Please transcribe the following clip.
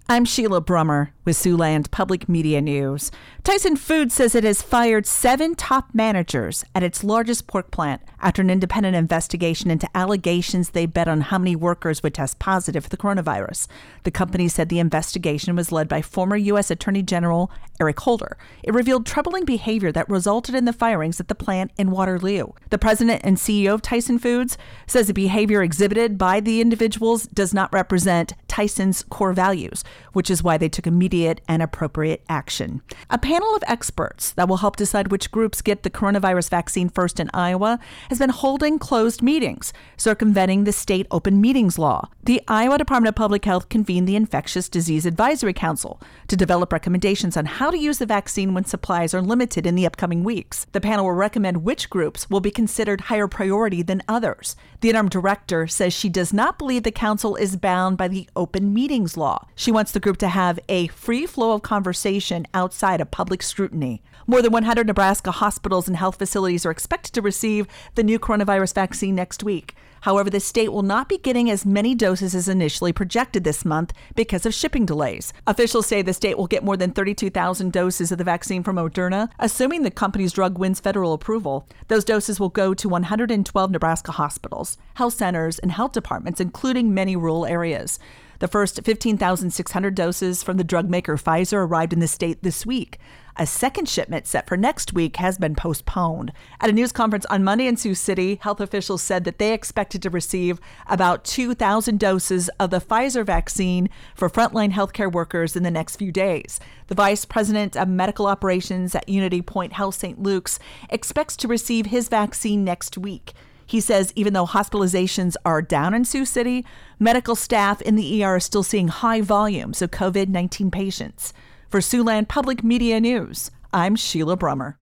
I'm Sheila Brummer with Siouxland Public Media News. Tyson Foods says it has fired 7 top managers at its largest pork plant after an independent investigation into allegations they bet on how many workers would test positive for the coronavirus. The company said the investigation was led by former U.S. Attorney General Eric Holder. It revealed troubling behavior that resulted in the firings at the plant in Waterloo. The president and CEO of Tyson Foods says the behavior exhibited by the individuals does not represent Tyson's core values, which is why they took immediate and appropriate action. A panel of experts that will help decide which groups get the coronavirus vaccine first in Iowa has been holding closed meetings, circumventing the state open meetings law. The Iowa Department of Public Health convened the Infectious Disease Advisory Council to develop recommendations on how to use the vaccine when supplies are limited in the upcoming weeks. The panel will recommend which groups will be considered higher priority than others. The interim director says she does not believe the council is bound by the open meetings law. She wants the group to have a free flow of conversation outside of public scrutiny. More than 100 Nebraska hospitals and health facilities are expected to receive the new coronavirus vaccine next week. However, the state will not be getting as many doses as initially projected this month because of shipping delays. Officials say the state will get more than 32,000 doses of the vaccine from Moderna, assuming the company's drug wins federal approval. Those doses will go to 112 Nebraska hospitals, health centers, and health departments, including many rural areas. The first 15,600 doses from the drug maker Pfizer arrived in the state this week. A second shipment set for next week has been postponed. At a news conference on Monday in Sioux City, health officials said that they expected to receive about 2,000 doses of the Pfizer vaccine for frontline healthcare workers in the next few days. The vice president of medical operations at Unity Point Health St. Luke's expects to receive his vaccine next week. He says even though hospitalizations are down in Sioux City, medical staff in the ER are still seeing high volumes of COVID-19 patients. For Siouxland Public Media News, I'm Sheila Brummer.